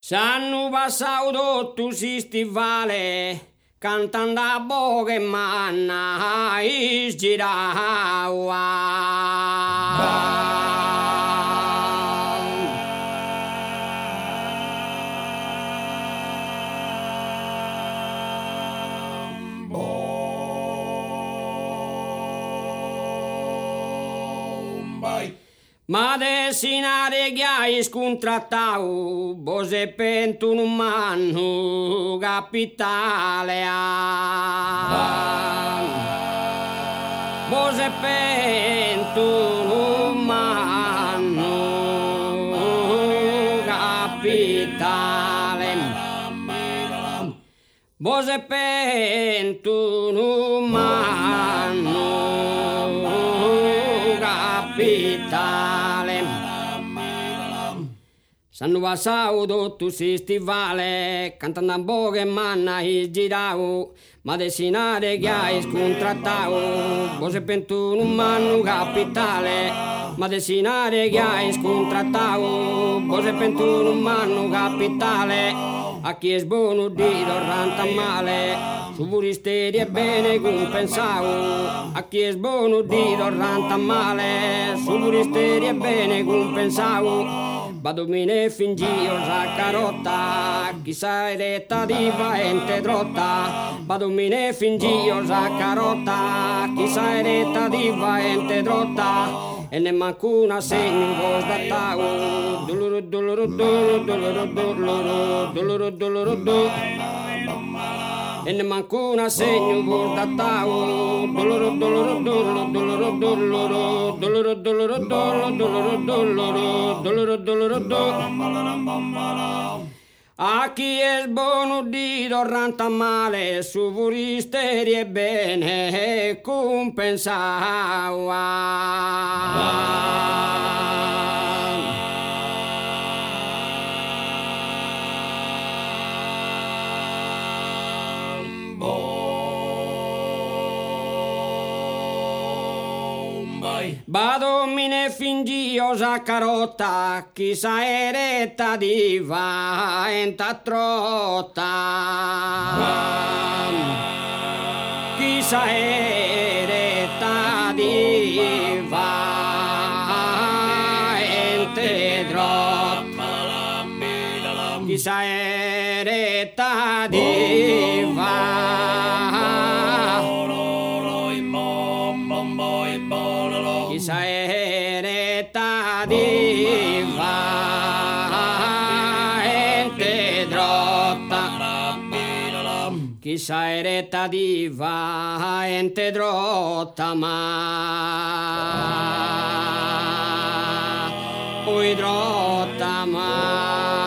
S'hanno passato tu si stivale, cantando a bocca e manna, ma desinare che hai scontrattato, bose pentu un manno capitale bose pentu un manno capitale bose pentu un manno capitale. S'hanno passato tu si stivale, cantando a bocca e manna girau, ma desinare che hai scontrattato, bose pentu un manno capitale, ma desinare che hai scontrattato, bose pentu un manno capitale, a chi è buono di torranta male, su puristeri è bene compensavo, a chi è buono di torranta male, su puristeri è bene compensavo. Badomine fingio carotta, chissà eretta di vaente drotta. Badomine fingio carotta, chissà eretta di vaente drotta. E ne manco una segno cos da tau. Doloro doloro doloro doloro doloro doloro doloro doloro. E ne manco una segno cos da tau. Doloro doloro doloro doloro doloro doloro doloro doloro doloro doloro doloro doloro. A chi è buono di torranta male, su puristeri e bene compensava. Badomine fingio carotta, chissà eretta di vaenta trotta. Chissà eretta di vaente trotta. Chissà eretta di chissà eretta di vaente drotta, chissà eretta di vaente drotta, ma poi drotta ma